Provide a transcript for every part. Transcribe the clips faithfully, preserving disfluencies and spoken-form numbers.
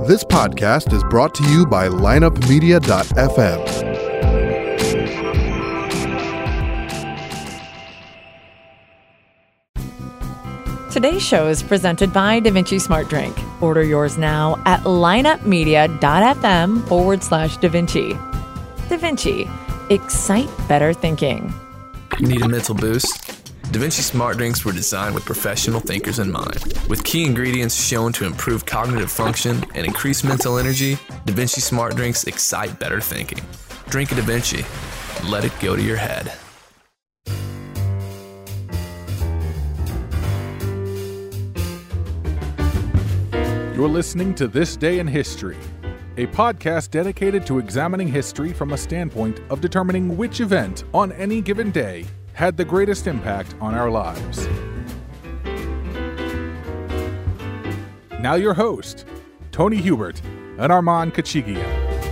This podcast is brought to you by lineup media dot f m. Today's show is presented by DaVinci Smart Drink. Order yours now at lineup media dot f m forward slash DaVinci. DaVinci, excite better thinking. Need a mental boost? DaVinci Smart Drinks were designed with professional thinkers in mind. With key ingredients shown to improve cognitive function and increase mental energy, DaVinci Smart Drinks excite better thinking. Drink a DaVinci. Let it go to your head. You're listening to This Day in History, a podcast dedicated to examining history from a standpoint of determining which event on any given day had the greatest impact on our lives. Now your host, Tony Hubert and Armand Kachigian.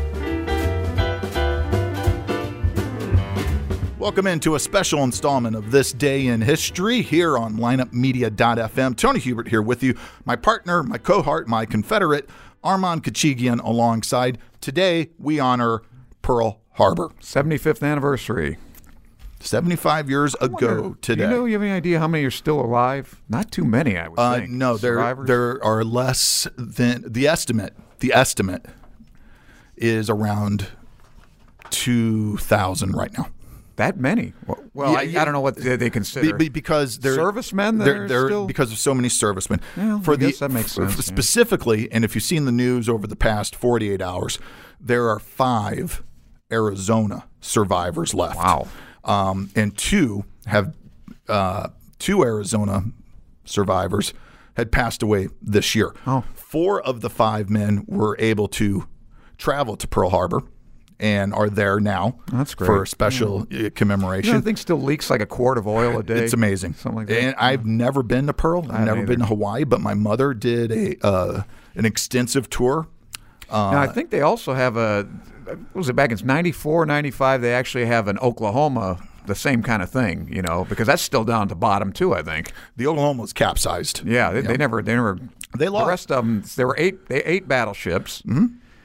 Welcome into a special installment of This Day in History here on lineup media dot f m. Tony Hubert here with you, my partner, my cohort, my confederate, Armand Kachigian alongside. Today, we honor Pearl Harbor. seventy-fifth anniversary. seventy-five years ago wonder, today. Do you know, you have any idea how many are still alive? Not too many, I would Uh, think. no, there Survivors? there are less than the estimate. The estimate is around two thousand right now. That many? Well, well Yeah, I, yeah. I don't know what they, they consider. Be, be, because they're Servicemen that they're, are they're still- because of so many servicemen. Well, I guess that makes f- sense, yeah. Specifically, and if you've seen the news over the past forty-eight hours, there are five Arizona survivors left. Wow. Um, and two have uh, two Arizona survivors had passed away this year. Oh. Four of the five men were able to travel to Pearl Harbor and are there now That's great. for a special uh, commemoration. You know, the thing still leaks like a quart of oil a day. It's amazing. Something like that. And I've never been to Pearl. I've haven't never been either. to Hawaii, but my mother did a uh, an extensive tour. Uh, Now, I think they also have a, what was it back in ninety-four, ninety-five, they actually have an Oklahoma, the same kind of thing, you know, because that's still down to bottom too, I think. The Oklahoma was capsized. Yeah, they, You they know, never, they never, They lost. The rest of them, there were eight, they eight battleships. Mm-hmm.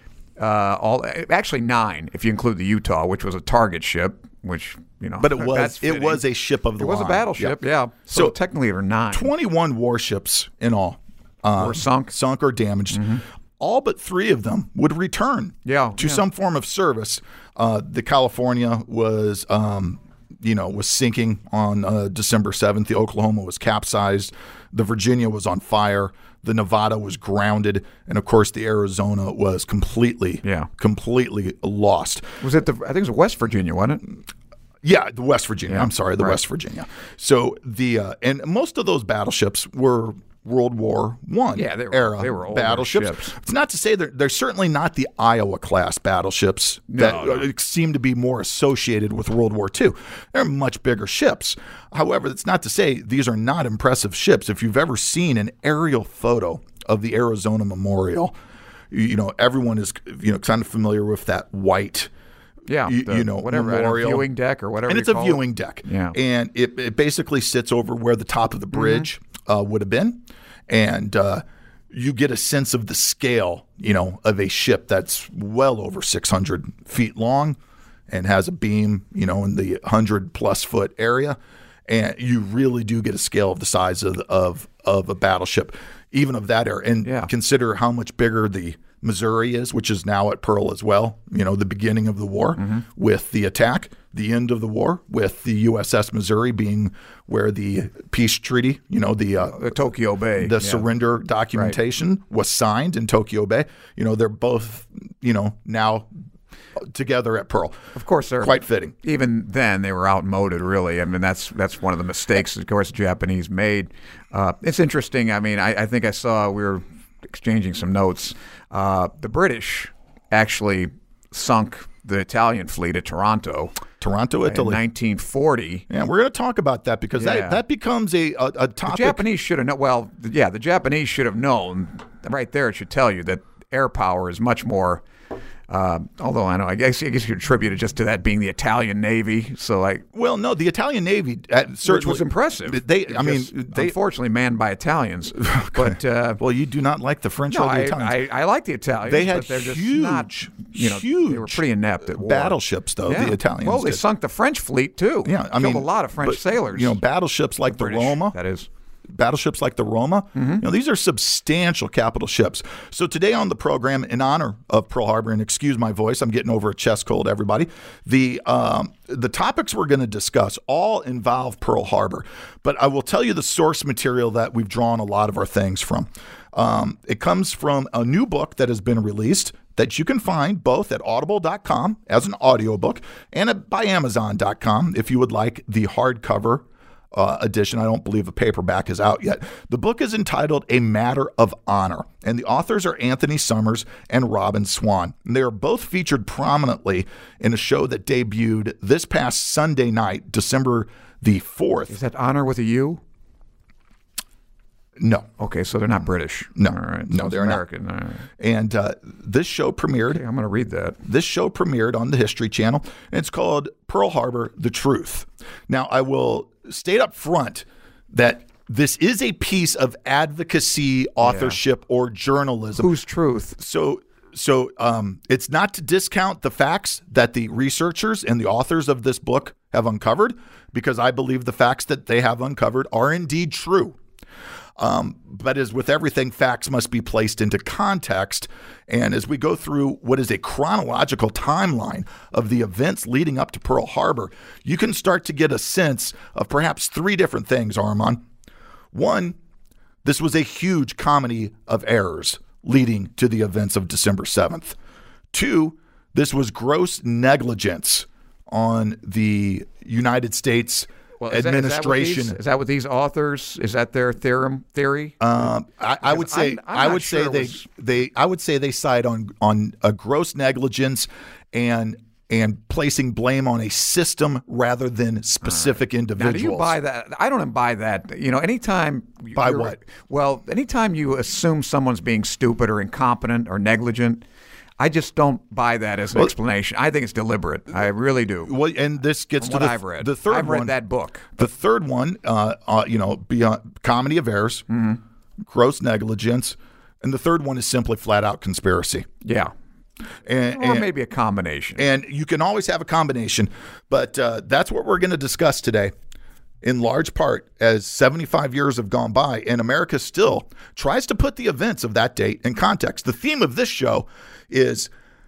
Uh, all actually nine if you include the Utah, which was a target ship, which you know. But it was that's it fitting. was a ship of the It was a line. battleship, Yep. yeah. So, So, technically, there were nine. twenty-one warships in all uh, Were sunk. sunk or damaged. All but three of them would return Yeah, to yeah. some form of service. Uh, the California was, um, you know, was sinking on uh, December seventh. The Oklahoma was capsized. The Virginia was on fire. The Nevada was grounded, and of course, the Arizona was completely, Yeah. completely lost. Was it the? I think it was West Virginia, wasn't it? Yeah, the West Virginia. Yeah, I'm sorry, the right. West Virginia. So the uh, and most of those battleships were World War One Yeah, they were- era they were older battleships. ships. It's not to say they're they're certainly not the Iowa class battleships that no. uh, seem to be more associated with World War Two. They're much bigger ships. However, that's not to say these are not impressive ships. If you've ever seen an aerial photo of the Arizona Memorial, you, you know everyone is you know kind of familiar with that white. Yeah, You, the- you know, whatever, a memorial viewing deck or whatever. and you it's a call it. viewing deck. Yeah. And it, it basically sits over where the top of the bridge Mm-hmm. uh, would have been. And uh, you get a sense of the scale, you know, of a ship that's well over six hundred feet long and has a beam, you know, in the one hundred plus foot area. And you really do get a scale of the size of of, of a battleship, even of that era. And Yeah. consider how much bigger the Missouri is, which is now at Pearl as well. You know, the beginning of the war Mm-hmm. with the attack, the end of the war with the U S S Missouri being where the peace treaty, you know, the uh, The Tokyo Bay. the yeah. surrender documentation was signed in Tokyo Bay. You know, they're both, you know, now together at Pearl. Of course, they're Quite fitting. Even then, they were outmoded. Really, I mean, that's that's one of the mistakes, of course, the Japanese made. Uh, it's interesting. I mean, I, I think I saw we were exchanging some notes. Uh, the British actually sunk the Italian fleet at Toronto Toronto, in Italy. nineteen forty. Yeah, we're going to talk about that because Yeah. that, that becomes a, a, a The topic. Japanese should have known. Well, yeah, the Japanese should have known. Right there, it should tell you that air power is much more Uh, although I know, I guess I guess you attribute it just to that being the Italian Navy. So like, well, no, the Italian Navy uh, certainly which was impressive. They, It I mean, just, they unfortunately manned by Italians. But uh, well, you do not like the French no, or the I, Italians. I, I like the Italians. They had but they're just huge, not, you know, huge they were pretty inept at war. battleships, though. Yeah. The Italians. Well, they did. sunk the French fleet too. Yeah, I Killed mean, a lot of French but, sailors. You know, battleships like the, British, Roma. That is. Battleships like the Roma, Mm-hmm. you know, these are substantial capital ships. So today on the program, in honor of Pearl Harbor, and excuse my voice, I'm getting over a chest cold, everybody. The um, the topics we're going to discuss all involve Pearl Harbor, but I will tell you the source material that we've drawn a lot of our things from. Um, it comes from a new book that has been released that you can find both at audible dot com as an audiobook and at by amazon dot com if you would like the hardcover Uh, edition. I don't believe a paperback is out yet. The book is entitled A Matter of Honor, and the authors are Anthony Summers and Robin Swan. And they are both featured prominently in a show that debuted this past Sunday night, December the fourth. Is that honor with a U? No. Okay, so they're not British. No. All right. No, So it's they're not. American. All right. And uh, this show premiered. Okay, I'm going to read that. This show premiered on the History Channel, and it's called Pearl Harbor, The Truth. Now, I will state up front that this is a piece of advocacy, authorship, or journalism. Whose truth? So, so um, it's not to discount the facts that the researchers and the authors of this book have uncovered, because I believe the facts that they have uncovered are indeed true. Um, but as with everything, facts must be placed into context. And as we go through what is a chronological timeline of the events leading up to Pearl Harbor, you can start to get a sense of perhaps three different things, Armand. One, this was a huge comedy of errors leading to the events of December seventh. Two, this was gross negligence on the United States Well, is that- administration. Is that, is that what these authors? Is that their theorem theory? Um, I, I would say I'm- I'm I not would sure say it they was- they I would say they side on on a gross negligence and and placing blame on a system rather than specific Now, individuals. do you buy that? I don't buy that. You know, anytime. Buy you're- what? Well, anytime you assume someone's being stupid or incompetent or negligent, I just don't buy that as an Well- explanation. I think it's deliberate. I really do. Well, and this gets From to what the, I've read. the third I've read one. that book. The third one, uh, uh, you know, beyond comedy of errors, Mm-hmm. gross negligence, and the third one is simply flat out conspiracy. Yeah. And, Or and- maybe a combination. And you can always have a combination, but uh, that's what we're going to discuss today, in large part, as seventy-five years have gone by, and America still tries to put the events of that date in context. The theme of this show is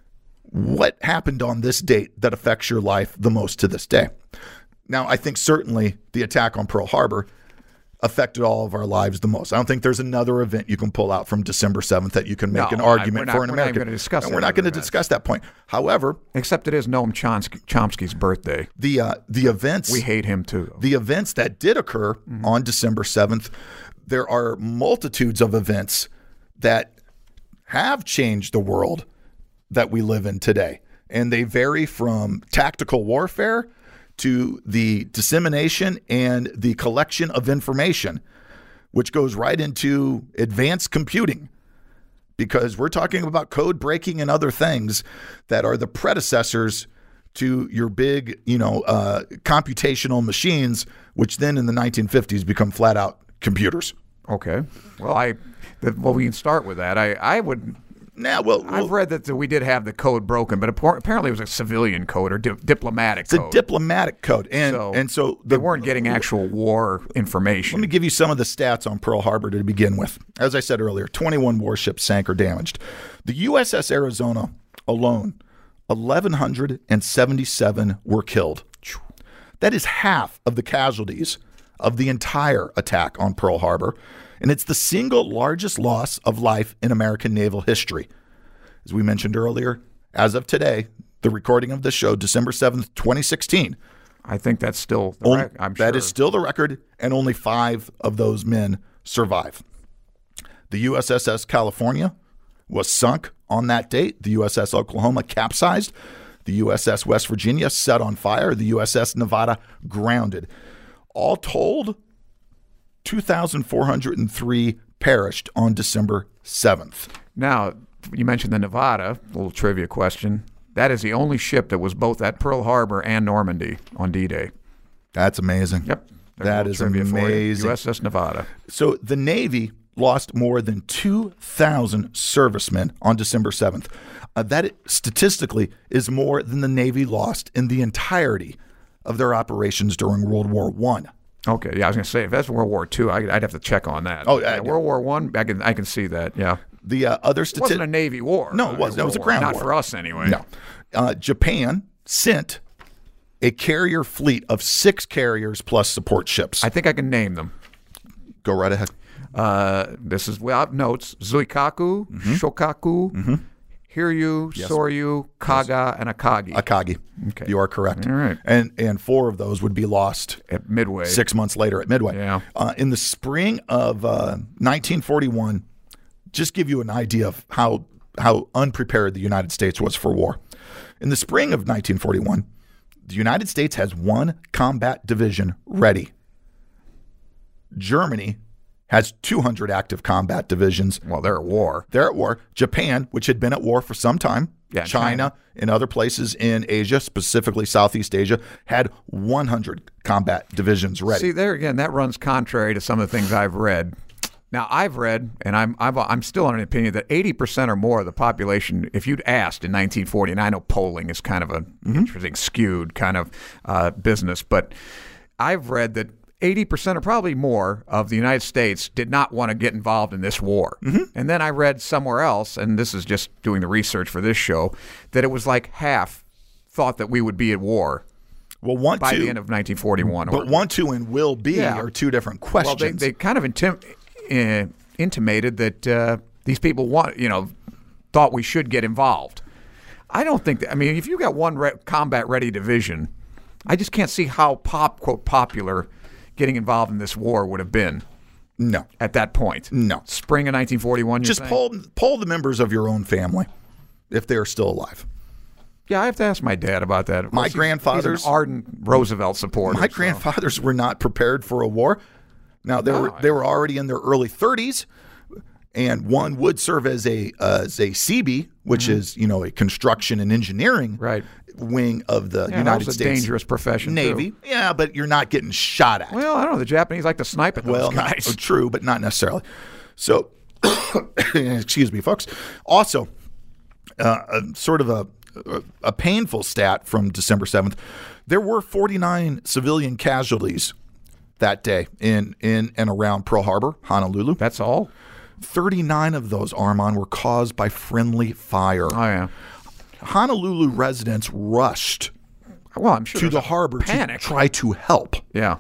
what happened on this date that affects your life the most to this day. Now, I think certainly the attack on Pearl Harbor affected all of our lives the most. I don't think there's another event you can pull out from December seventh that you can make No, an I- argument we're not- for an we're not American. gonna discuss And that we're not going to other event. discuss that point. However, Except it is Noam Chomsky, Chomsky's birthday. the uh, the events We hate him too. the events that did occur Mm-hmm. on December seventh, there are multitudes of events that have changed the world that we live in today. And they vary from tactical warfare to the dissemination and the collection of information, which goes right into advanced computing, because we're talking about code breaking and other things that are the predecessors to your big, you know, uh, computational machines, which then in the nineteen fifties become flat out computers. Okay. Well, I. The, well, we can start with that. I. I would. Now, well, I've well read that we did have the code broken, but appar- apparently it was a civilian code or di- diplomatic it's a code. diplomatic code, and So and so they the, weren't getting actual war information. Let me give you some of the stats on Pearl Harbor to begin with. As I said earlier, twenty-one warships sank or damaged. The U S S Arizona alone, eleven seventy-seven were killed. That is half of the casualties of the entire attack on Pearl Harbor, and it's the single largest loss of life in American naval history. As we mentioned earlier, as of today, the recording of this show, December seventh, twenty sixteen, I think that's still the only- rec- I'm sure. that is still the record, and only five of those men survive. The U S S California was sunk on that date. The U S S Oklahoma capsized. The U S S West Virginia set on fire. The U S S Nevada grounded. All told, two thousand four hundred three perished on December seventh. Now, you mentioned the Nevada, a little trivia question. That is the only ship that was both at Pearl Harbor and Normandy on D-Day. That's amazing. Yep. That is amazing. U S S Nevada. So the Navy lost more than two thousand servicemen on December seventh. Uh, that statistically is more than the Navy lost in the entirety of their operations during World War One. Okay, yeah, I was going to say, if that's World War Two, I, I'd have to check on that. Oh, yeah, yeah. World War One, I can I can see that, yeah. The uh, other It statistics... wasn't a Navy war. No, it wasn't. It was a ground Not war. for us, anyway. No. Uh, Japan sent a carrier fleet of six carriers plus support ships. I think I can name them. Go right ahead. Uh, this is without notes. Zuikaku, Shokaku, mm-hmm. Hiryu, Yes. Soryu, Kaga, and Akagi. Akagi. Okay. You are correct. All right. And and four of those would be lost At Midway. six months later at Midway. Yeah. Uh, in the spring of uh, nineteen forty-one, just give you an idea of how how unprepared the United States was for war. In the spring of nineteen forty-one, the United States has one combat division ready. Germany has two hundred active combat divisions. Well, they're at war. They're at war. Japan, which had been at war for some time, Yeah, China, China. and other places in Asia, specifically Southeast Asia, had one hundred combat divisions ready. See, there again, that runs contrary to some of the things I've read. Now, I've read, and I'm I've, I'm still on an opinion that eighty percent or more of the population, if you'd asked in nineteen forty, and I know polling is kind of an Mm-hmm. interesting, skewed kind of uh, business, but I've read that eighty percent or probably more of the United States did not want to get involved in this war. Mm-hmm. And then I read somewhere else, and this is just doing the research for this show, that it was like half thought that we would be at war well, want by to, the end of nineteen forty-one. but or, want to and will be Yeah. are two different Well, questions. they, they kind of intim- uh, intimated that uh, these people want, you know, thought we should get involved. I don't think that. I mean, if you got one re- combat-ready division, I just can't see how pop quote popular getting involved in this war would have been no, at that point. no. Spring of nineteen forty-one. You're Just saying? poll poll the members of your own family if they are still alive. Yeah, I have to ask my dad about that. Of My course, he's- grandfather's- he's an ardent Roosevelt supporter. My so- grandfathers were not prepared for a war. Now they No, were I- they were already in their early thirties, and one would serve as a uh, as a C B, which is you know a construction and engineering Mm-hmm. Right. wing of the Yeah, that United was a States dangerous profession, Navy. too. Yeah, but you're not getting shot at. Well, I don't know. The Japanese like to snipe at those Well, not- guys. true, but not necessarily. So, excuse me, folks. Also, uh, a, sort of a, a painful stat from December seventh. There were forty-nine civilian casualties that day in, in and around Pearl Harbor, Honolulu. That's all? thirty-nine of those, Armand, were caused by friendly fire. Oh, yeah. Honolulu residents rushed Well, I'm sure to there's the a harbor panic. to try to help. Yeah.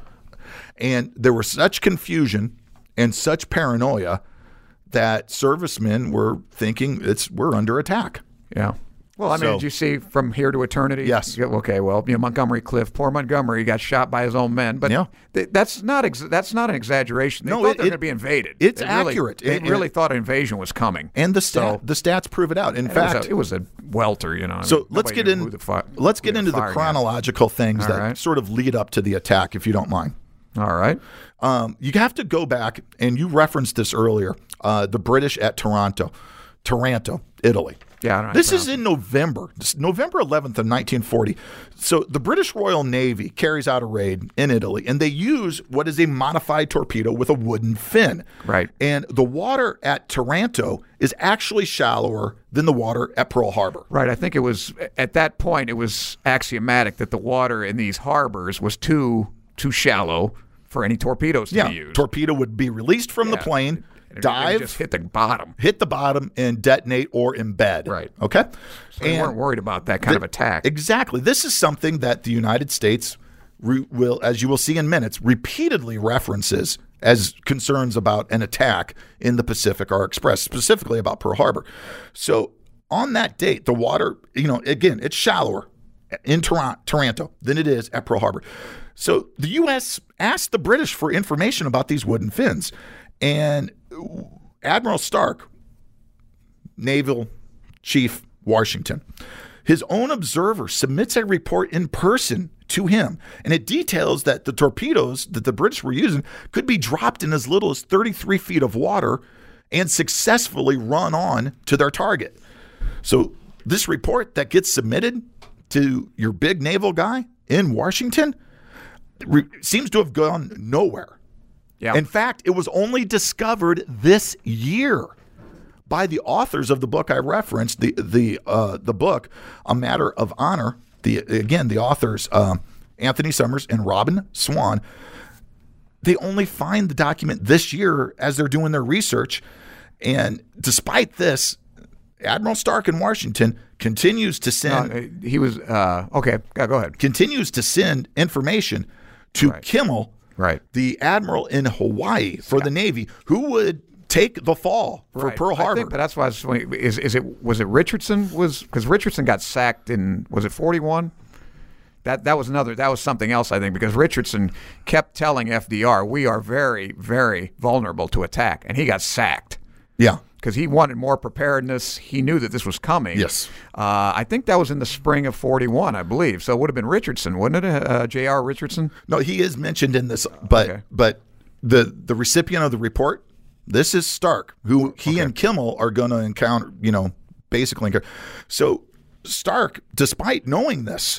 And there was such confusion and such paranoia that servicemen were thinking it's we're under attack. Yeah. Well, I mean, So- did you see From Here to Eternity? Yes. Yeah, okay. Well, you know, Montgomery Clift, poor Montgomery, got shot by his own men. But Yeah. th- that's not ex- that's not an exaggeration. They No, thought it- they were it- going to be invaded. it's They really- accurate. They And- really thought an invasion was coming. And the stat, So- the stats prove it out. In It was, fact, a, it was a welter, you know. I so mean, let's nobody get knew in. who the fi- let's who get they into the fired at. chronological things All that right. sort of lead up to the attack, if you don't mind. All right. Um, you have to go back, and you referenced this earlier. Uh, the British at Taranto, Taranto, Italy. Yeah, I don't know This how to is in November, This- November eleventh of nineteen forty. So the British Royal Navy carries out a raid in Italy, and they use what is a modified torpedo with a wooden fin. Right. And the water at Taranto is actually shallower than the water at Pearl Harbor. Right. I think it was at that point. It was axiomatic that the water in these harbors was too too shallow for any torpedoes to Yeah, be used. torpedo would be released from the Yeah. plane, And it- it dive, just hit the bottom. hit the bottom, and detonate or embed. Right. Okay. So they weren't worried about that kind of attack. Exactly. This is something that the United States re- will, as you will see in minutes, repeatedly references as concerns about an attack in the Pacific are expressed, specifically about Pearl Harbor. So on that date, the water, you know, again, it's shallower in Taran- Taranto than it is at Pearl Harbor. So the U S asked the British for information about these wooden fins. And Admiral Stark, Naval Chief Washington, his own observer submits a report in person to him, and it details that the torpedoes that the British were using could be dropped in as little as thirty-three feet of water and successfully run on to their target. So this report that gets submitted to your big naval guy in Washington re- seems to have gone nowhere. Yeah. In fact, it was only discovered this year by the authors of the book I referenced, the the uh, the book A Matter of Honor. The again, the authors uh, Anthony Summers and Robin Swan. They only find the document this year as they're doing their research, and despite this, Admiral Stark in Washington continues to send. Uh, he was uh, okay. Yeah, go ahead. Continues to send information to Right. Kimmel, Right. the admiral in Hawaii for the Navy, who would take the fall for Right. Pearl I Harbor. think, but that's why I was wondering, is is it was it Richardson was because Richardson got sacked in was it forty-one? That that was another that was something else I think because Richardson kept telling F D R we are very very vulnerable to attack and he got sacked. Yeah. Because he wanted more preparedness. He knew that this was coming. Yes. Uh, I think that was in the spring of forty-one, I believe. So it would have been Richardson, wouldn't it? Uh, J R. Richardson? No, he is mentioned in this, but Okay. but the the recipient of the report, this is Stark, who he Okay. and Kimmel are going to encounter, you know, basically. encounter. So Stark, despite knowing this,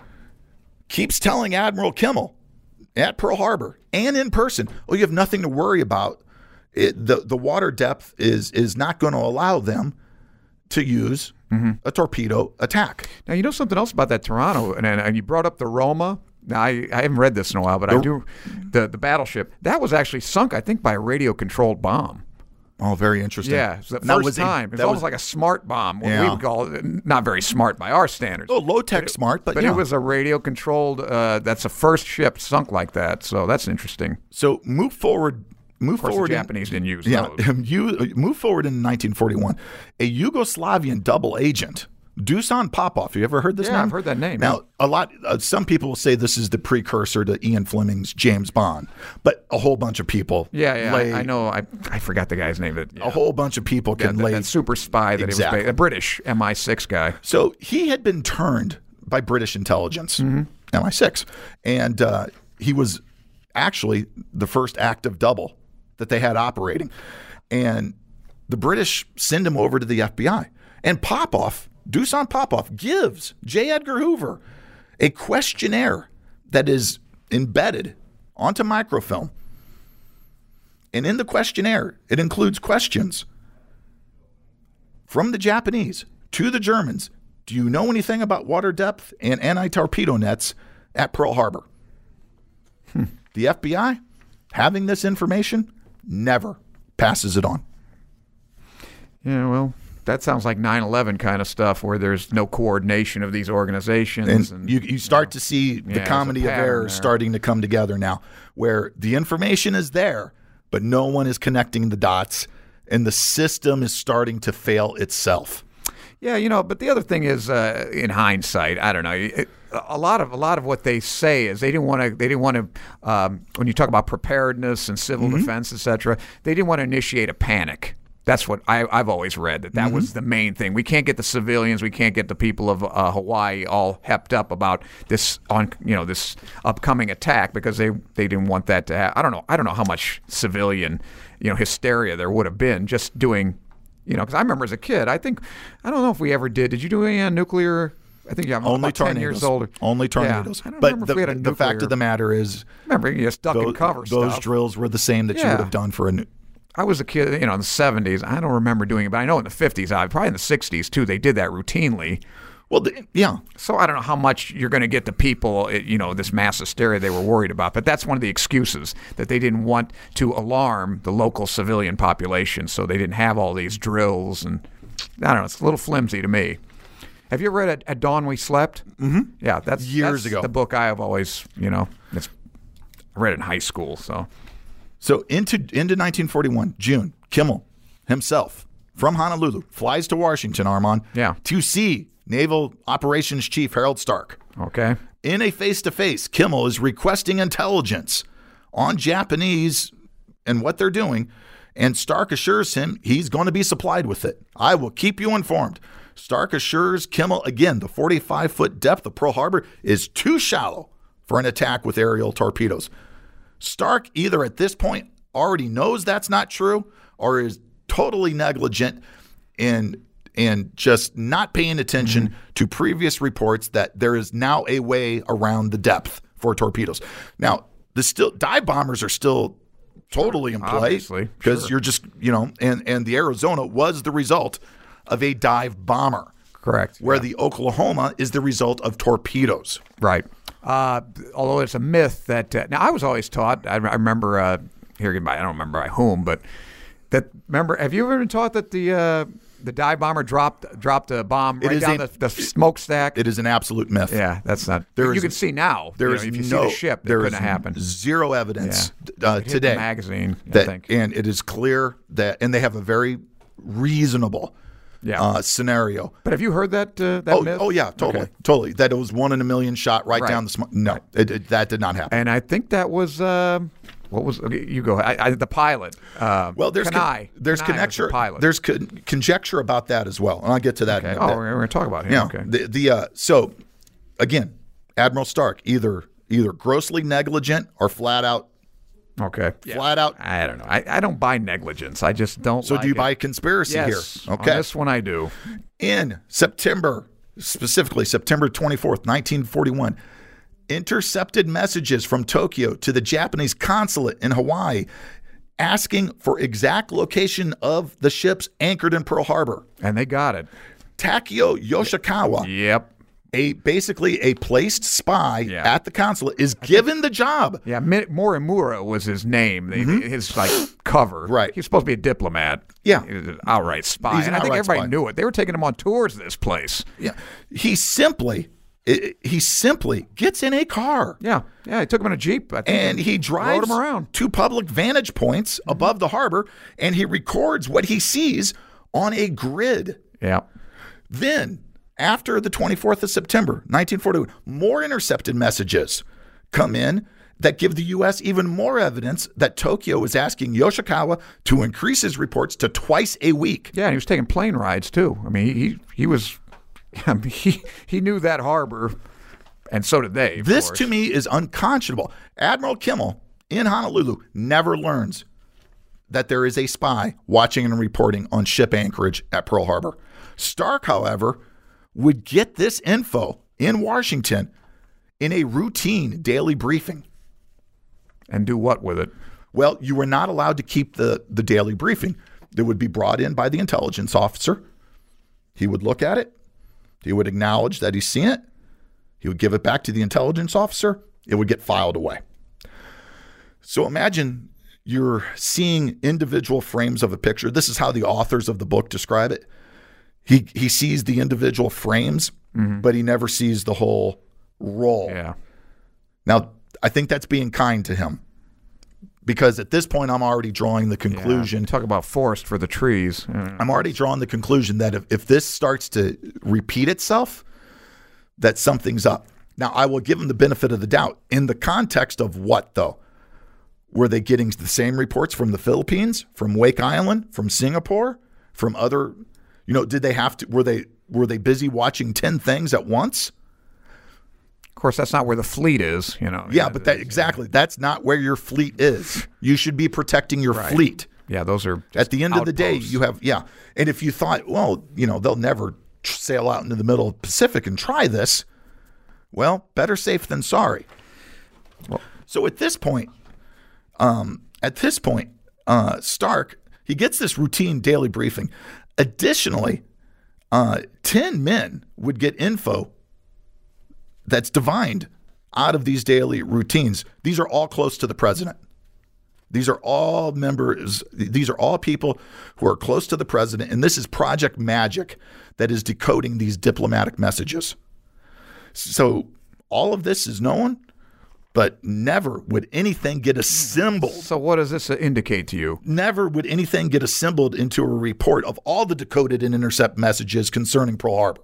keeps telling Admiral Kimmel at Pearl Harbor and in person, oh, you have nothing to worry about. It, the the water depth is is not going to allow them to use a torpedo attack. Now, you know something else about that Toronto, and, and you brought up the Roma. Now, I, I haven't read this in a while, but I do. The the battleship, that was actually sunk, I think, by a radio-controlled bomb. Oh, very interesting. Yeah, it's the That first was a- time. It's that almost was- like a smart bomb, what we Yeah. would call it. Not very smart by our standards. Oh, low-tech smart, but, But yeah. it was a radio-controlled, uh, that's the first ship sunk like that, so that's interesting. So move forward. Move Of course, forward. the in- Japanese didn't use Yeah, those. you move forward in nineteen forty-one. A Yugoslavian double agent, Dusan Popov. You ever heard this Yeah, name? I've heard that name, Now, a lot. Uh, some people will say this is the precursor to Ian Fleming's James Bond, but a whole bunch of people. Yeah, yeah, lay, I, I know. I I forgot the guy's name. But, yeah. A whole bunch of people Yeah, can that, lay. that super spy that Exactly. he was, a British M I six guy. So he had been turned by British intelligence, Mm-hmm. M I six, and uh, he was actually the first active double that they had operating. And the British send him over to the F B I. And Popov, Dusan Popov, gives J. Edgar Hoover a questionnaire that is embedded onto microfilm. And in the questionnaire, it includes questions from the Japanese to the Germans. Do you know anything about water depth and anti-torpedo nets at Pearl Harbor? Hmm. The F B I, having this information, never passes it on. Yeah, well, that sounds like nine eleven kind of stuff where there's no coordination of these organizations. And, And, you, you start to see the there's a comedy of pattern errors there. starting to come together now, where the information is there, but no one is connecting the dots, and the system is starting to fail itself. Yeah, you know, but the other thing is, uh, in hindsight, I don't know. It, a lot of a lot of what they say is they didn't want to. They didn't want to. Um, when you talk about preparedness and civil Mm-hmm. defense, et cetera, they didn't want to initiate a panic. That's what I, I've always read. That that Mm-hmm. was the main thing. We can't get the civilians. We can't get the people of uh, Hawaii all hepped up about this on you know this upcoming attack because they they didn't want that to happen. I don't know. I don't know how much civilian you know hysteria there would have been just doing. You know, because I remember as a kid, I think, I don't know if we ever did. Did you do any uh, nuclear? I think I'm Only about ten tornadoes. years older. Only tornadoes. Yeah, I don't but remember the, if we had a the fact nuclear- of the matter is, Remember, you just duck those, and cover those stuff. drills were the same that you Yeah. would have done for a new. I was a kid, you know, in the seventies. I don't remember doing it, but I know in the fifties, I probably in the sixties too, they did that routinely. Well, the, yeah. So I don't know how much you're going to get the people, eh, you know, this mass hysteria they were worried about. But that's one of the excuses, that they didn't want to alarm the local civilian population. So they didn't have all these drills. And I don't know, it's a little flimsy to me. Have you ever read At, At Dawn We Slept? Mm-hmm. Yeah, that's, Years that's ago. the book I have always, you know, it's, I read it in high school. So So into into nineteen forty-one, June, Kimmel himself from Honolulu flies to Washington, Armand, Yeah. to see Naval Operations Chief Harold Stark. okay. In a face-to-face, Kimmel is requesting intelligence on Japanese and what they're doing, and Stark assures him he's going to be supplied with it. I will keep you informed. Stark assures Kimmel, again, the forty-five foot depth of Pearl Harbor is too shallow for an attack with aerial torpedoes. Stark either at this point already knows that's not true or is totally negligent in and just not paying attention Mm-hmm. to previous reports that there is now a way around the depth for torpedoes. Now, the still dive bombers are still totally in play Obviously, because sure. you're just, you know, and, and the Arizona was the result of a dive bomber. Correct. Where yeah. the Oklahoma is the result of torpedoes. Right. Uh, although it's a myth that uh, now I was always taught. I, I remember uh, hearing by I don't remember by whom, but that remember. Have you ever been taught that the uh, the dive bomber dropped dropped a bomb It right is down a- the, the smokestack? It is an absolute myth. Yeah, that's not. There you is- can see now. There you is know, if you no see the ship, that there couldn't is have happened. Zero evidence Yeah. uh, It hit the today magazine, I that, think. and it is clear that, and they have a very reasonable Yeah. uh, scenario. But have you heard that uh, that Oh, myth? oh yeah, totally, Okay. totally. That it was one in a million shot right, Right. down the smoke. No, it, it, that did not happen. And I think that was uh, what was okay, you go I, I, the pilot. Uh, Well, there's con- Kenai. there's Kenai was the conjecture pilot. there's con- conjecture about that as well, and I'll get to that. okay. in a Oh, bit. we're, we're going to talk about him. Yeah. Okay. The the uh, so again, Admiral Stark either either grossly negligent or flat out Okay. flat out. I don't know. I, I don't buy negligence. I just don't. So like do you it. buy conspiracy Yes. here? Okay. On this one I do. In September, specifically September twenty-fourth, nineteen forty-one, intercepted messages from Tokyo to the Japanese consulate in Hawaii asking for exact location of the ships anchored in Pearl Harbor. And they got it. Takeo Yoshikawa, Yep. a basically a placed spy Yeah. at the consulate, is given the job. Yeah, Mi- Morimura was his name. They, His like cover. Mm-hmm. Right. He's supposed to be a diplomat. Yeah. He was an outright spy. He's an and I think outright everybody spy. knew it. They were taking him on tours of this place. Yeah. He simply he simply gets in a car. Yeah. Yeah. He took him in a jeep. I think, And he drives rode him around. to public vantage points above the harbor, and he records what he sees on a grid. Yeah. Then, after the twenty-fourth of September, nineteen forty-one, more intercepted messages come in that give the U S even more evidence that Tokyo is asking Yoshikawa to increase his reports to twice a week. Yeah. And he was taking plane rides too. I mean, he he was. I mean, he he knew that harbor, and so did they. of This course. to me is unconscionable. Admiral Kimmel in Honolulu never learns that there is a spy watching and reporting on ship anchorage at Pearl Harbor. Stark, however, would get this info in Washington in a routine daily briefing. And do what with it? Well, you were not allowed to keep the, the daily briefing. It would be brought in by the intelligence officer. He would look at it. He would acknowledge that he's seen it. He would give it back to the intelligence officer. It would get filed away. So imagine you're seeing individual frames of a picture. This is how the authors of the book describe it. He he sees the individual frames, but he never sees the whole roll. Yeah. Now, I think that's being kind to him, because at this point, I'm already drawing the conclusion. Yeah. Talk about forest for the trees. Uh, I'm already drawing the conclusion that if, if this starts to repeat itself, that something's up. Now, I will give him the benefit of the doubt. In the context of what, though? Were they getting the same reports from the Philippines, from Wake Island, from Singapore, from other, you know, did they have to, were they were they busy watching ten things at once? Of course, that's not where the fleet is. You know. Yeah, but that exactly, that's not where your fleet is. You should be protecting your Right. fleet. Yeah, those are At the end of the day, outposts. you have, yeah. And if you thought, well, you know, they'll never tr- sail out into the middle of the Pacific and try this, well, better safe than sorry. So at this point, um, at this point, uh, Stark, he gets this routine daily briefing. Additionally, uh, ten men would get info that's divined out of these daily routines. These are all close to the president. These are all members, these are all people who are close to the president, and this is Project Magic that is decoding these diplomatic messages. So all of this is known, but never would anything get assembled. So what does this indicate to you? Never would anything get assembled into a report of all the decoded and intercept messages concerning Pearl Harbor.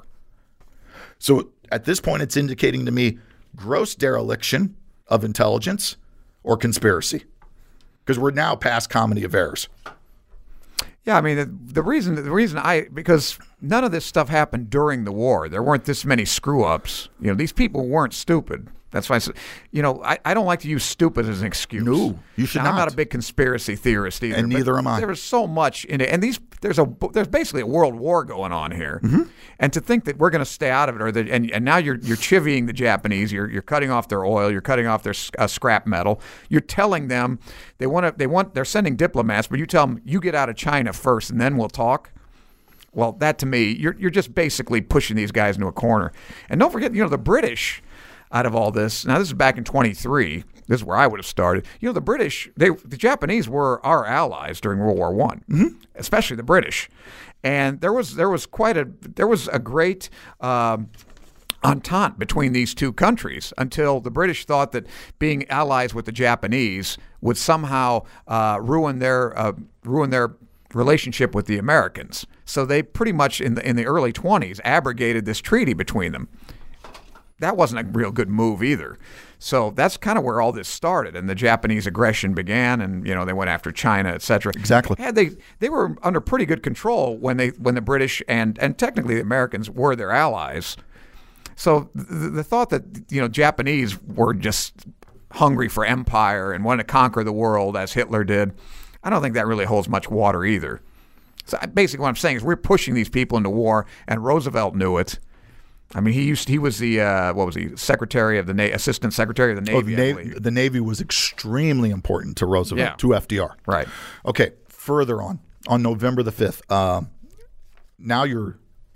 So at this point, it's indicating to me gross dereliction of intelligence or conspiracy, because we're now past comedy of errors. Yeah, I mean the, the reason the reason I because none of this stuff happened during the war. There weren't this many screw ups. You know, these people weren't stupid. That's why I said, you know, I, I don't like to use stupid as an excuse. No, you should now, not. I'm not a big conspiracy theorist either. And neither am I. There is so much in it, and these there's a there's basically a world war going on here, Mm-hmm. and to think that we're going to stay out of it, or that, and and now you're you're chivying the Japanese, you're you're cutting off their oil, you're cutting off their uh, scrap metal, you're telling them they want to they want they're sending diplomats, but you tell them you get out of China first, and then we'll talk. Well, that to me, you're you're just basically pushing these guys into a corner, and don't forget, you know, the British. Out of all this, now this is back in twenty-three. This is where I would have started. You know, the British, they, the Japanese were our allies during World War One, mm-hmm. especially the British, and there was there was quite a there was a great um, entente between these two countries until the British thought that being allies with the Japanese would somehow uh, ruin their uh, ruin their relationship with the Americans. So they pretty much in the in the early twenties abrogated this treaty between them. That wasn't a real good move either. So that's kind of where all this started, and the Japanese aggression began, and you know they went after China, et cetera. Exactly. Had they they were under pretty good control when they when the British and and technically the Americans were their allies. So the, the thought that you know Japanese were just hungry for empire and wanted to conquer the world as Hitler did, I don't think that really holds much water either. So basically, what I'm saying is we're pushing these people into war, and Roosevelt knew it. I mean, he used he was the uh, what was he secretary of the Na- assistant secretary of the Navy. Oh, the, Navy the Navy was extremely important to Roosevelt, Yeah. to F D R. Right. Okay. Further on, on November the fifth. Uh, now you're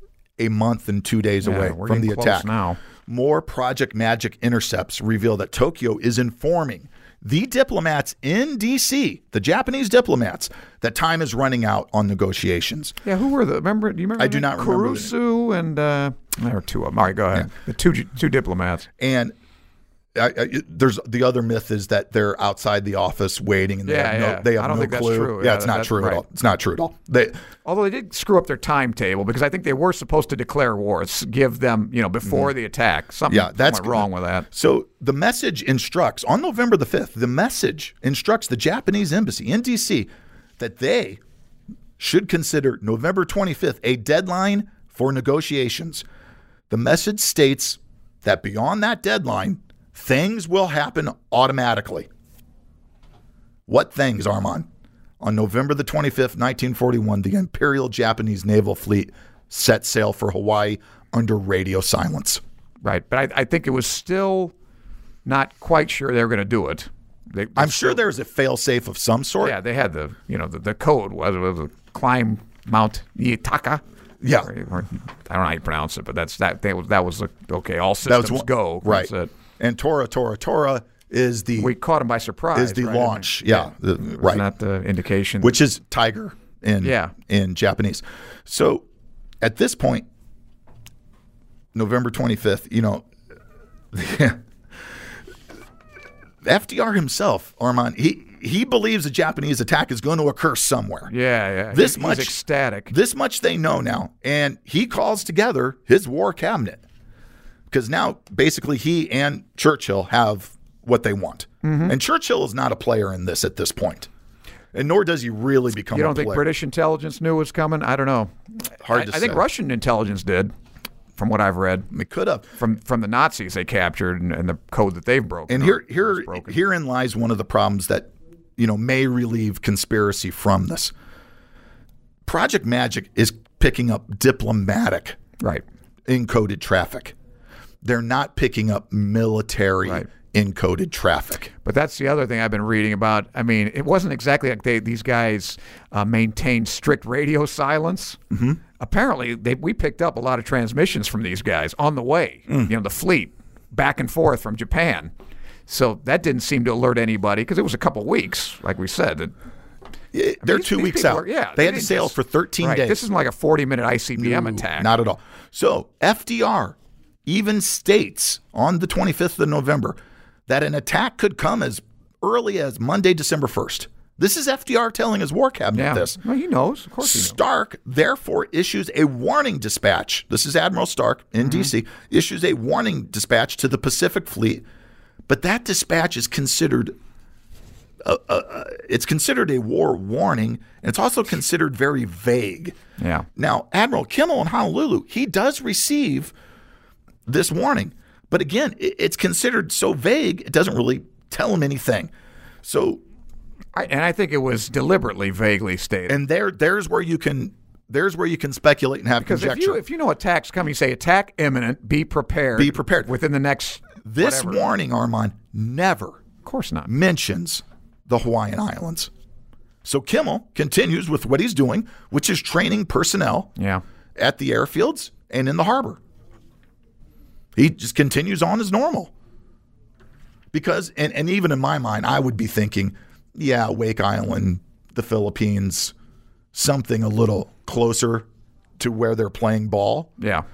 a month and two days Yeah, away we're from the getting close attack. now. More Project Magic intercepts reveal that Tokyo is informing the diplomats in D C, the Japanese diplomats, that time is running out on negotiations. Yeah, who were the? Remember? Do you remember? I the do name? not remember the Kurusu and uh, there were two of them. All right, go ahead. The two two diplomats. And I, I, there's the other myth is that they're outside the office waiting, and they Yeah, have no, yeah. they have I don't no think that's clue. true. Yeah, Yeah, it's not that's true right. at all. It's not true at all. They, Although they did screw up their timetable because I think they were supposed to declare war, s- give them you know before the attack. Something yeah, that's went wrong with that. So the message instructs on November the fifth. The message instructs the Japanese embassy in D C that they should consider November twenty-fifth a deadline for negotiations. The message states that beyond that deadline, things will happen automatically. What things, Armand? On November the twenty-fifth, nineteen forty-one, the Imperial Japanese Naval Fleet set sail for Hawaii under radio silence. Right, but I, I think it was still not quite sure they were going to do it. They, I'm they sure still- there's a fail-safe of some sort. Yeah, they had the you know the, the code was was a climb Mount Iitaka. Yeah. Or, or, I don't know how you pronounce it, but that's that. That was that was the, okay. All That systems was one, go. right. That's it. And Tora, Tora, Tora is the We caught them by surprise. is the right? launch. Yeah, the- Wasn't right. that the indication? Which is tiger in Yeah. in Japanese. So at this point, November twenty-fifth, you know, F D R himself, Armand, he he believes a Japanese attack is going to occur somewhere. yeah, yeah. This He- much he's ecstatic. This much they know now, and he calls together his war cabinet because now basically he and Churchill have what they want, Mm-hmm. and Churchill is not a player in this at this point, and nor does he really become. You a don't think player. British intelligence knew it was coming? I don't know. Hard I, to I think say. Russian intelligence did, from what I've read. It could have. From from the Nazis they captured and, and the code that they've broken. And or here, here, was broken. herein lies one of the problems that you know may relieve conspiracy from this. Project Magic is picking up diplomatic right. encoded traffic. They're not picking up military Right. encoded traffic. But that's the other thing I've been reading about. I mean, it wasn't exactly like they, these guys uh, maintained strict radio silence. Mm-hmm. Apparently, they, we picked up a lot of transmissions from these guys on the way. Mm. You know, the fleet back and forth from Japan. So that didn't seem to alert anybody because it was a couple of weeks, like we said. That, It- they're these- two these weeks people out. are- yeah, they had to didn't sail just- for thirteen right. days. This isn't like a forty-minute I C B M No, attack. Not at all. So F D R even states on the twenty-fifth of November that an attack could come as early as Monday, December first. This is F D R telling his war cabinet yeah. this. Well, he knows. Of course he knows. Stark therefore issues a warning dispatch. This is Admiral Stark in D C, issues a warning dispatch to the Pacific Fleet, but that dispatch is considered uh, uh, it's considered a war warning, and it's also considered very vague. Yeah. Now, Admiral Kimmel in Honolulu, he does receive this warning, But again, it, it's considered so vague, it doesn't really tell him anything. So, I, and I think it was deliberately vaguely stated. and there, there's where you can, there's where you can speculate and have Because if conjecture. you if you know attack's coming, you say attack imminent, be prepared. Be prepared. within the next. this whatever. warning, Armand, never Of course not. mentions the Hawaiian Islands. So Kimmel continues with what he's doing, which is training personnel Yeah. at the airfields and in the harbor. He just continues on as normal. Because, and, and even in my mind, I would be thinking, yeah, Wake Island, the Philippines, something a little closer to where they're playing ball. Yeah.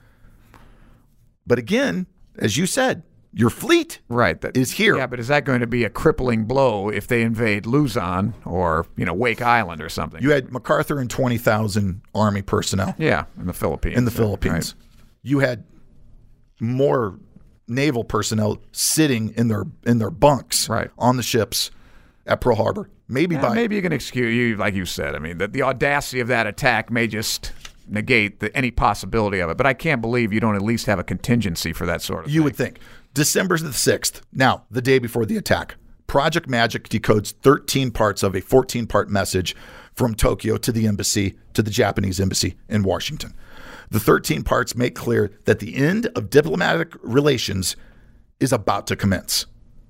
But again, as you said, your fleet Right. That is here. Yeah, but is that going to be a crippling blow if they invade Luzon or, you know, Wake Island or something? You had MacArthur and twenty thousand Army personnel yeah, in the Philippines. in the Yeah, Philippines. You had more naval personnel sitting in their in their bunks Right. on the ships at Pearl Harbor. Maybe Yeah, by maybe you can excuse you, like you said. I mean, the, the audacity of that attack may just negate the, any possibility of it. But I can't believe you don't at least have a contingency for that sort of you thing. would think. December the sixth. Now, the day before the attack, Project Magic decodes thirteen parts of a fourteen-part message from Tokyo to the embassy, to the Japanese embassy in Washington. The thirteen parts make clear that the end of diplomatic relations is about to commence.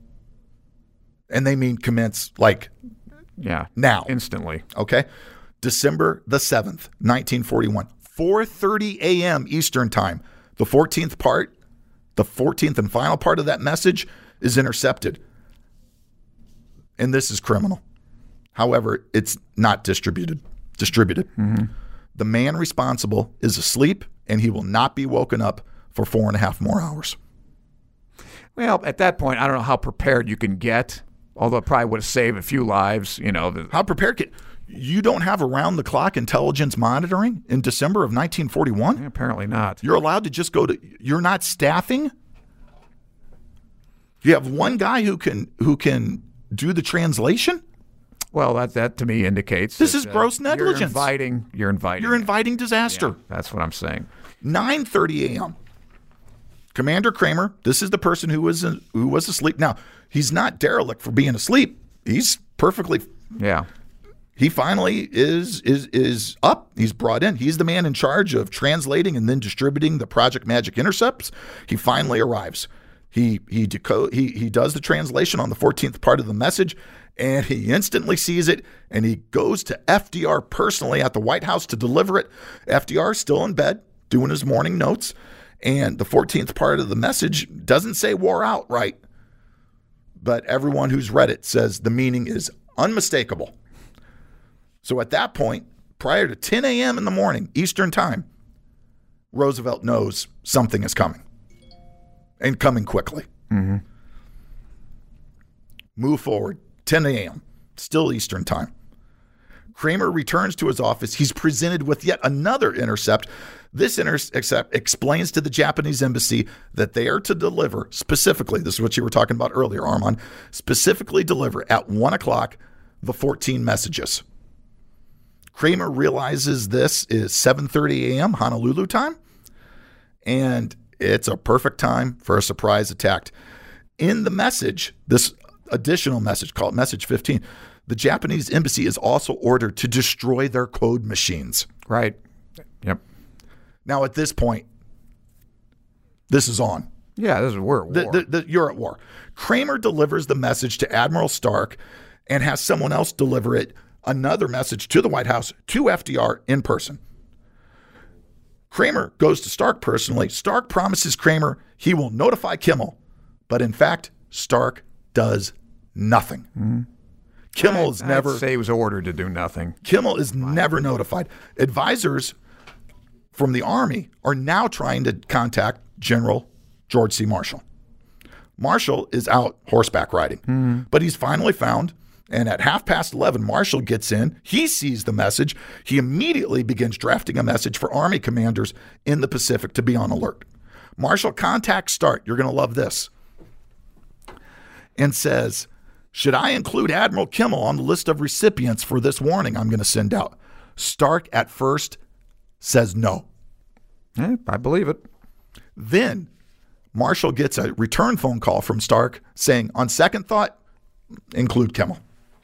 And they mean commence like Yeah. now. Instantly. Okay? December the seventh, nineteen forty-one, four thirty a.m. Eastern Time. The fourteenth part, the fourteenth and final part of that message is intercepted. And this is criminal. However, it's not distributed. Distributed. Mm-hmm. The man responsible is asleep, and he will not be woken up for four and a half more hours. Well, at that point, I don't know how prepared you can get, although it probably would have saved a few lives. You know, the, How prepared can you don't have around-the-clock intelligence monitoring in December of nineteen forty-one? apparently not. You're allowed to just go to, you're not staffing? You have one guy who can who can do the translation? Well, that that to me indicates This that, is gross You're negligence. inviting. You're inviting. You're it. inviting disaster. Yeah, that's what I'm saying. nine thirty a.m. Commander Kramer, this is the person who was who was asleep. Now, he's not derelict for being asleep. He's perfectly Yeah. he finally is is is up. He's brought in. He's the man in charge of translating and then distributing the Project Magic intercepts. He finally arrives. He he decode he he does the translation on the fourteenth part of the message, and he instantly sees it, and he goes to F D R personally at the White House to deliver it. F D R is still in bed doing his morning notes, and the fourteenth part of the message doesn't say war outright, but everyone who's read it says the meaning is unmistakable. So at that point, prior to ten a.m. in the morning, Eastern Time, Roosevelt knows something is coming, and coming quickly. Mm-hmm. Move forward, ten a.m., still Eastern Time. Kramer returns to his office. He's presented with yet another intercept. This intercept explains to the Japanese embassy that they are to deliver specifically, this is what you were talking about earlier, Armand, specifically deliver at one o'clock the fourteen messages. Kramer realizes this is seven thirty a.m. Honolulu time, and it's a perfect time for a surprise attack. In the message, this additional message called Message fifteen, the Japanese embassy is also ordered to destroy their code machines. Right. Yep. Now, at this point, this is on. Yeah, this is we're at The, war. the, the, you're at war. Kramer delivers the message to Admiral Stark and has someone else deliver it, another message to the White House, to F D R in person. Kramer goes to Stark personally. Stark promises Kramer he will notify Kimmel, but in fact, Stark does nothing. Mm-hmm. Kimmel I'd- is never I'd say he was ordered to do nothing. Kimmel is never notified. Advisors from the Army are now trying to contact General George C. Marshall. Marshall is out horseback riding, Mm-hmm. but he's finally found. And at half past eleven, Marshall gets in. He sees the message. He immediately begins drafting a message for Army commanders in the Pacific to be on alert. Marshall contacts Stark. You're going to love this. And says, should I include Admiral Kimmel on the list of recipients for this warning I'm going to send out? Stark at first says no. Eh, I believe it. Then Marshall gets a return phone call from Stark saying, on second thought, include Kimmel.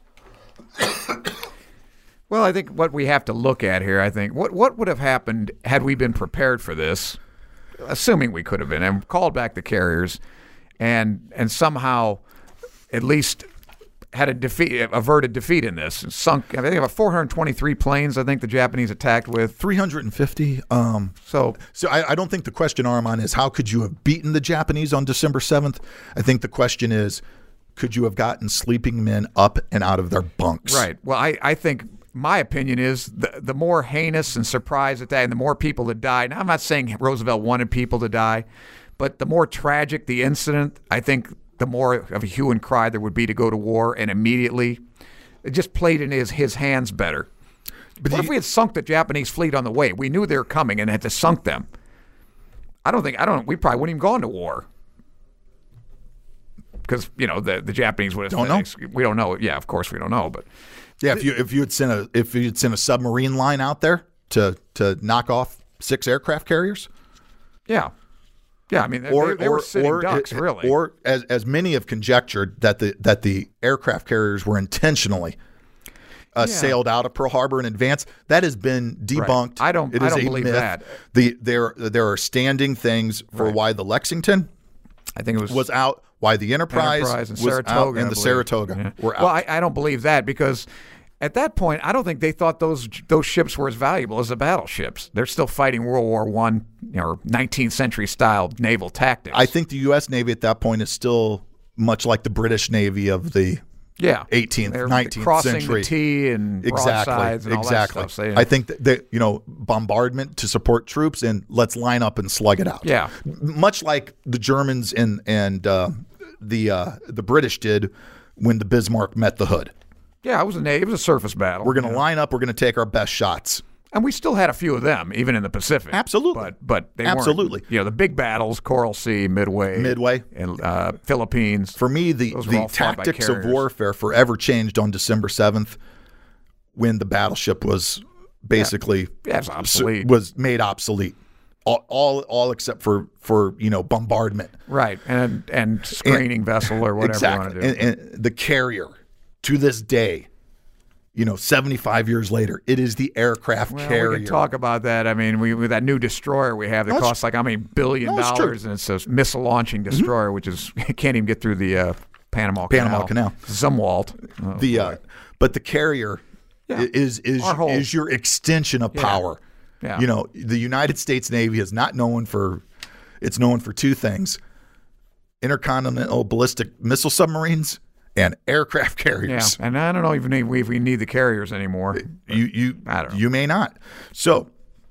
Well, I think what we have to look at here, I think, what what would have happened had we been prepared for this, assuming we could have been, and called back the carriers, and and somehow at least had a defeat, averted defeat in this, sunk. I think about four hundred twenty-three planes. I think the Japanese attacked with three hundred fifty. Um, so, so I, I don't think the question, Armand, is how could you have beaten the Japanese on December seventh? I think the question is, could you have gotten sleeping men up and out of their bunks? Right. Well, I, I think my opinion is the the more heinous and surprised at that, and the more people that died. Now, I'm not saying Roosevelt wanted people to die, but the more tragic the incident, I think the more of a hue and cry there would be to go to war, and immediately it just played in his, his hands better. But what if we had sunk the Japanese fleet on the way? We knew they were coming and had to sunk them. I don't think, I don't, we probably wouldn't even gone to war. Because, you know, the, the Japanese would have. Don't know. We don't know. Yeah, of course we don't know. But yeah, if you if you had sent a if you had sent a submarine line out there to to knock off six aircraft carriers. Yeah. Yeah, I mean, they, or, they, they or, were sitting or, ducks, really. Or as as many have conjectured that the that the aircraft carriers were intentionally uh, Yeah. sailed out of Pearl Harbor in advance. That has been debunked. Right. I don't- It I is don't a believe myth. that. The there there are standing things for Right. why the Lexington I think it was was out, why the Enterprise, Enterprise and was Saratoga, out, I and the believe. Saratoga Yeah. were out. Well, I, I don't believe that because at that point, I don't think they thought those those ships were as valuable as the battleships. They're still fighting World War One or nineteenth century style naval tactics. I think the U S Navy at that point is still much like the British Navy of the yeah, eighteenth, They're nineteenth crossing century. the T and Exactly. broadsides and all exactly. that stuff. So, I think that, that you know bombardment to support troops and let's line up and slug it out. Yeah. Much like the Germans and and uh, the uh, the British did when the Bismarck met the Hood. yeah, it was a na- it was a surface battle. We're going to yeah. line up. We're going to take our best shots. And we still had a few of them, even in the Pacific. Absolutely. But but they Absolutely. weren't. You know, the big battles, Coral Sea, Midway, Midway. and uh, Philippines. For me, the, Those were the all fought by tactics of carriers. warfare forever changed on December seventh when the battleship was basically Yeah, it's obsolete. was made obsolete. All, all, all except for, for you know bombardment. Right, and and screening vessel or whatever Exactly. you want to do. And, and the carrier, to this day, you know, seventy-five years later, it is the aircraft Well, carrier. we can talk about that. I mean, we with that new destroyer we have that No, it's- costs like how many billion no, it's true. dollars, and it's a missile launching destroyer, which is can't even get through the uh, Panama Panama Canal. Canal. Zumwalt. Oh, the uh, boy. but the carrier Yeah. i- is is Our whole- is your extension of Yeah. power. Yeah. You know, the United States Navy is not known for it's known for two things: intercontinental ballistic missile submarines and aircraft yeah, carriers. and I don't know even if we, if we need the carriers anymore. You you I don't know. you may not. So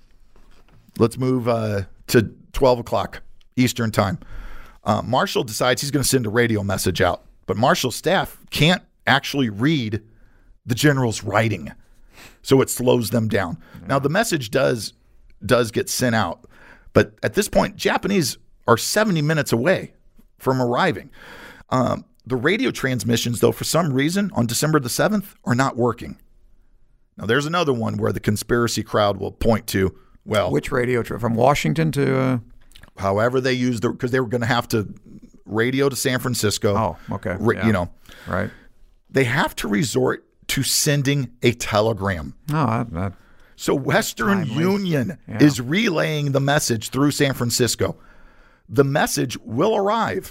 let's move uh, to twelve o'clock Eastern time. Uh, Marshall decides he's going to send a radio message out, but Marshall's staff can't actually read the general's writing, so it slows them down. Now the message does does get sent out, but at this point, Japanese are seventy minutes away from arriving. Um, the radio transmissions, though, for some reason on December the seventh are not working. Now, there's another one where the conspiracy crowd will point to, well, Which radio trip from Washington to? Uh, however they used the, because they were going to have to radio to San Francisco. oh, okay. Ra- Yeah. You know, right. they have to resort to sending a telegram. No, that, that, So Western Timely. Union Yeah. is relaying the message through San Francisco. The message will arrive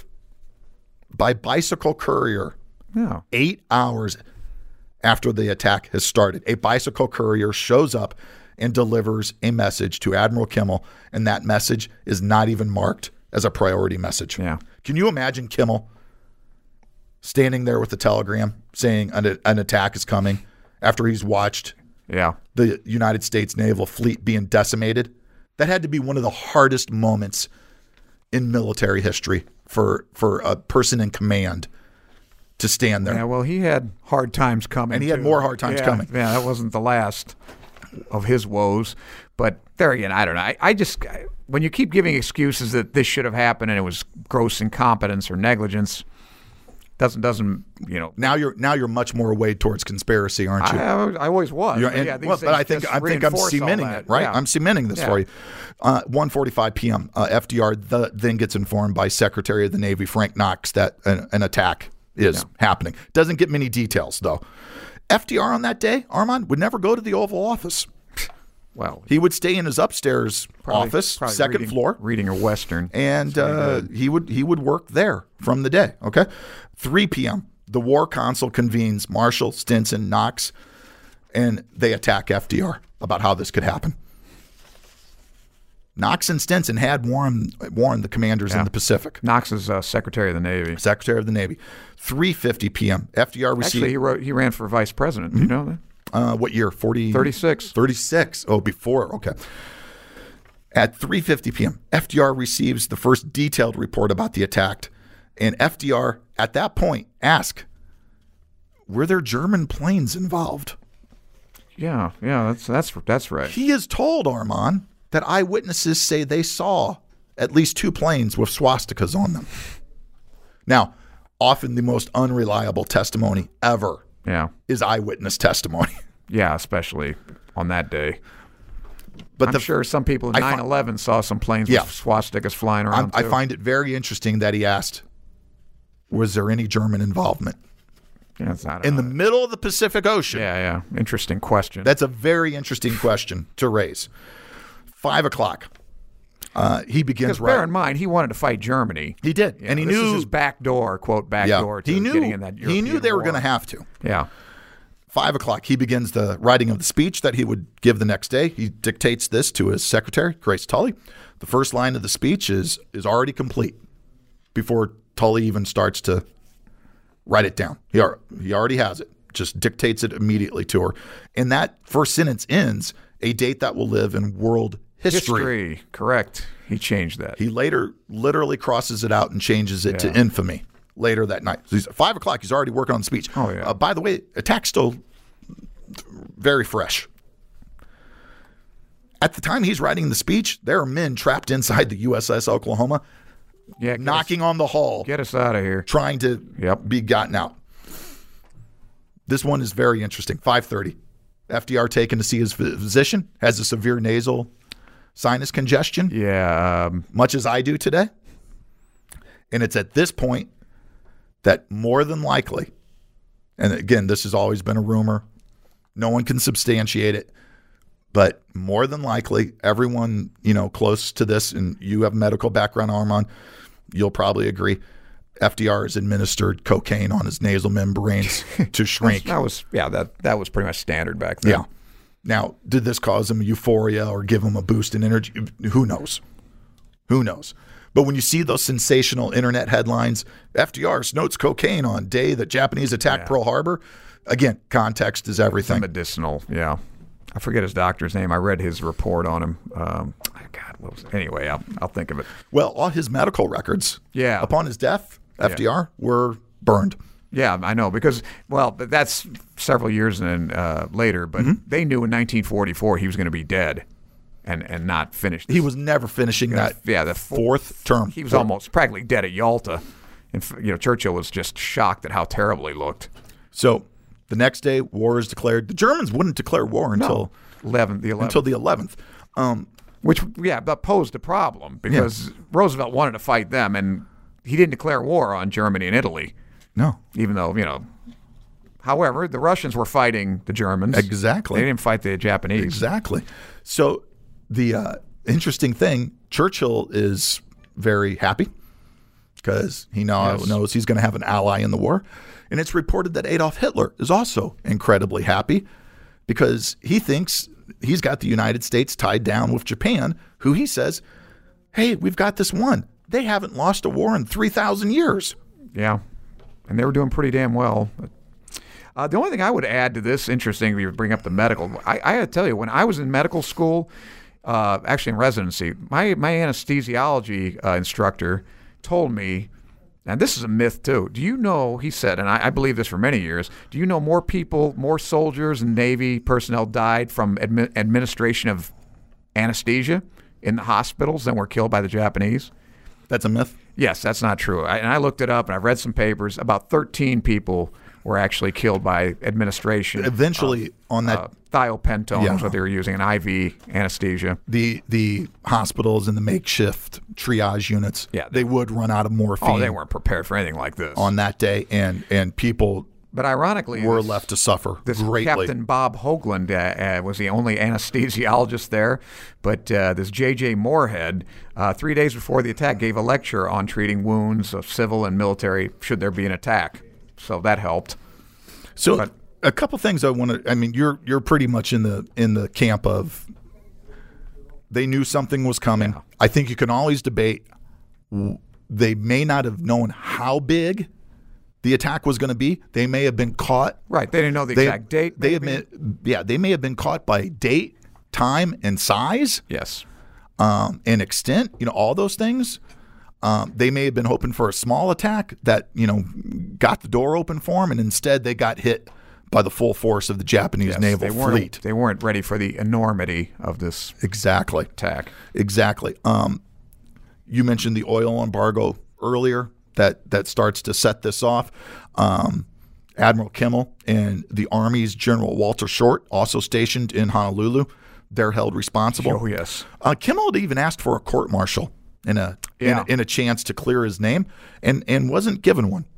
by bicycle courier no. eight hours after the attack has started. A bicycle courier shows up and delivers a message to Admiral Kimmel, and that message is not even marked as a priority message. Yeah. Can you imagine Kimmel standing there with the telegram saying an, an attack is coming after he's watched Yeah. the United States naval fleet being decimated? That had to be one of the hardest moments in military history for for a person in command to stand there. Yeah, well, he had hard times coming. And he had too. more hard times Yeah, coming. Yeah, that wasn't the last of his woes. But there again, I don't know. I, I just, I, when you keep giving excuses that this should have happened and it was gross incompetence or negligence, doesn't doesn't you know. Now you're now you're much more weighed towards conspiracy, aren't you? I, I always was. You're, But and, yeah, these well, but I things think just I think I'm reinforce all cementing that. it, right? Yeah. I'm cementing this Yeah. for you. Uh, one forty-five p.m. Uh, F D R the, then gets informed by Secretary of the Navy Frank Knox that an, an attack is Yeah. happening. Doesn't get many details though. F D R on that day, Armand, would never go to the Oval Office. Well, He would stay in his upstairs probably- office, probably second reading, floor, reading a Western. and That's what he uh, did. he would he would work there from the day. Okay, three p.m. The War Council convenes Marshall, Stinson, Knox, and they attack F D R about how this could happen. Knox and Stinson had warned warned the commanders Yeah. in the Pacific. Knox is uh, Secretary of the Navy. Secretary of the Navy. three fifty p.m. F D R received Actually, he wrote. He ran for vice president. Do you know that? uh, what year? forty thirty-six. thirty-six. Oh, before. Okay. At three fifty p.m., F D R receives the first detailed report about the attack, and F D R at that point asks, "Were there German planes involved?" Yeah, yeah. That's that's that's right. He is told, Armand, that eyewitnesses say they saw at least two planes with swastikas on them. Now, often the most unreliable testimony ever Yeah, is eyewitness testimony. yeah. Especially on that day. But I'm the, sure some people in I fi- nine eleven saw some planes Yeah. with swastikas flying I'm, around. I too. find it very interesting that he asked, was there any German involvement? Yeah, it's not In the uh, middle of the Pacific Ocean? yeah, yeah. Interesting question. That's a very interesting question to raise. Five o'clock. Uh, he begins because bear right. in mind, he wanted to fight Germany. He did, You and he know, this knew is his back door, quote back yeah, door to he knew getting in that he European knew they were war. going to have to. Yeah, Five o'clock, he begins the writing of the speech that he would give the next day. He dictates this to his secretary, Grace Tully. The first line of the speech is is already complete before Tully even starts to write it down. He, ar- he already has it, just dictates it immediately to her. And that first sentence ends a date that will live in world history. history. Correct. He changed that. He later literally crosses it out and changes it to Yeah. infamy later that night. So he's, five o'clock, he's already working on the speech. Oh, yeah. Uh, by the way, attack's still very fresh. At the time he's writing the speech, there are men trapped inside the U S S Oklahoma yeah, get knocking us, on the hull, get us out of here. trying to Yep. be gotten out. This one is very interesting. five thirty. F D R taken to see his physician, has a severe nasal sinus congestion, Yeah, um, much as I do today. And it's at this point that more than likely, and again, this has always been a rumor, no one can substantiate it, but more than likely, everyone, you know, close to this, and you have a medical background, Armand, you'll probably agree, F D R has administered cocaine on his nasal membranes to shrink. that was yeah that that was pretty much standard back then. Yeah. Now, did this cause him euphoria or give him a boost in energy? Who knows? Who knows? But when you see those sensational internet headlines, F D R snorts cocaine on day that Japanese attacked Yeah. Pearl Harbor, again, context is everything. Medicinal. Yeah, I forget his doctor's name. I read his report on him. Um, God, what was it? Anyway, I'll I'll think of it. Well, all his medical records Yeah. upon his death, F D R, were burned. Yeah, I know because well, but that's several years and uh, later. But Mm-hmm. they knew in nineteen forty-four he was going to be dead, and and not finished. He was never finishing that yeah the four, fourth term. He was almost practically dead at Yalta, and f- you know Churchill was just shocked at how terrible he looked. So the next day, war is declared. The Germans wouldn't declare war until eleven the eleventh. until the eleventh. Um, Which, yeah, that posed a problem because Roosevelt wanted to fight them, and he didn't declare war on Germany and Italy, no, even though, you know. However, the Russians were fighting the Germans. Exactly. They didn't fight the Japanese. Exactly. So the uh, interesting thing, Churchill is very happy because he now Yes. knows he's going to have an ally in the war. And it's reported that Adolf Hitler is also incredibly happy because he thinks he's got the United States tied down with Japan, who he says, hey, we've got this one. They haven't lost a war in three thousand years. Yeah. And they were doing pretty damn well. But, uh, the only thing I would add to this, interesting, you bring up the medical. I, I got to tell you, when I was in medical school, uh, actually in residency, my, my anesthesiology uh, instructor told me, and this is a myth too. Do you know, he said, and I, I believe this for many years, do you know more people, more soldiers and Navy personnel died from admi- administration of anesthesia in the hospitals than were killed by the Japanese? That's a myth? Yes, that's not true. I, and I looked it up, and I've read some papers. About thirteen people were actually killed by administration. Eventually, of, on that... Uh, thiopentone Yeah. was what they were using, an I V anesthesia. The the hospitals and the makeshift triage units, Yeah. they would run out of morphine Oh, they weren't prepared for anything like this. on that day, and, and people But ironically, were this- left to suffer This greatly. Captain Bob Hoagland uh, uh, was the only anesthesiologist there, but uh, this J J Moorhead, uh, three days before the attack, gave a lecture on treating wounds of civil and military should there be an attack. So that helped. So But- a couple things I want to. I mean, you're you're pretty much in the in the camp of they knew something was coming. Yeah. I think you can always debate. w- They may not have known how big the attack was going to be. They may have been caught. Right. They didn't know the They, exact date. They maybe. admit, yeah, they may have been caught by date, time, and size, Yes. um, and extent. You know, all those things. Um, they may have been hoping for a small attack that you know got the door open for them, and instead they got hit by the full force of the Japanese Yes, naval they weren't, fleet. They weren't ready for the enormity of this Exactly. attack. Exactly. Um, you mentioned the oil embargo earlier that, that starts to set this off. Um, Admiral Kimmel and the Army's General Walter Short, also stationed in Honolulu, they're held responsible. Oh, yes. Uh, Kimmel had even asked for a court martial and a, Yeah. in a in a chance to clear his name, and, and wasn't given one.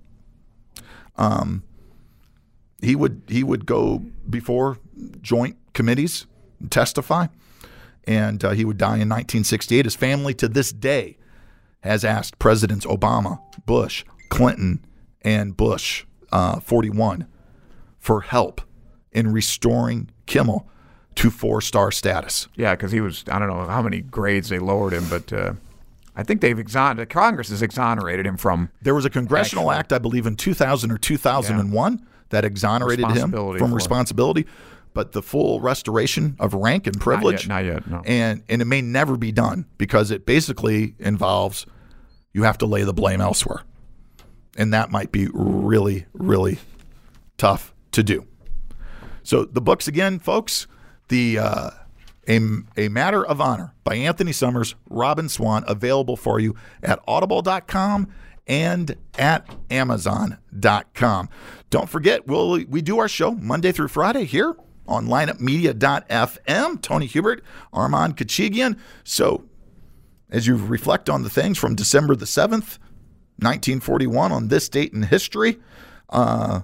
Um, he would he would go before joint committees and testify, and uh, he would die in nineteen sixty-eight. His family to this day has asked Presidents Obama, Bush, Clinton, and Bush uh, forty-one for help in restoring Kimmel to four-star status. Yeah, because he was, I don't know how many grades they lowered him, but uh, I think they've exonerated, Congress has exonerated him from. There was a congressional Actually. act, I believe, in two thousand or two thousand one that exonerated him Responsibility from for it. responsibility, but the full restoration of rank and privilege, Not yet, not yet, no. and and it may never be done because it basically involves you have to lay the blame elsewhere, and that might be really, really tough to do. So the books again, folks, the uh, a, a Matter of Honor by Anthony Summers, Robin Swan, available for you at audible dot com and at amazon dot com. Don't forget, we'll, we do our show Monday through Friday here on lineup media dot f m. Tony Hubert, Armand Kachigian. So as you reflect on the things from December the seventh, nineteen forty-one, on this date in history, uh,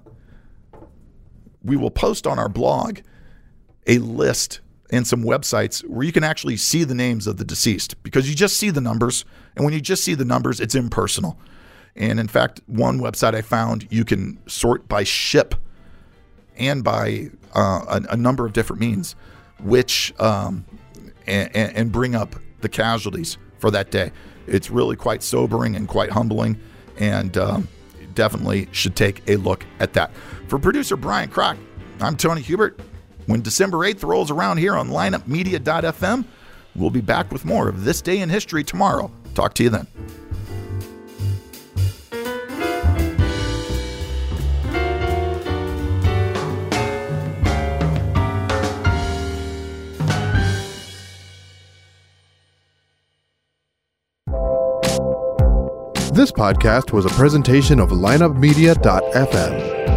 we will post on our blog a list and some websites where you can actually see the names of the deceased, because you just see the numbers. And when you just see the numbers, it's impersonal. And in fact, one website I found, you can sort by ship and by uh, a, a number of different means, which um, and, and bring up the casualties for that day. It's really quite sobering and quite humbling, and um, definitely should take a look at that. For producer Brian Kroc, I'm Tony Hubert. When December eighth rolls around here on lineup media dot f m, we'll be back with more of This Day in History tomorrow. Talk to you then. This podcast was a presentation of lineup media dot f m.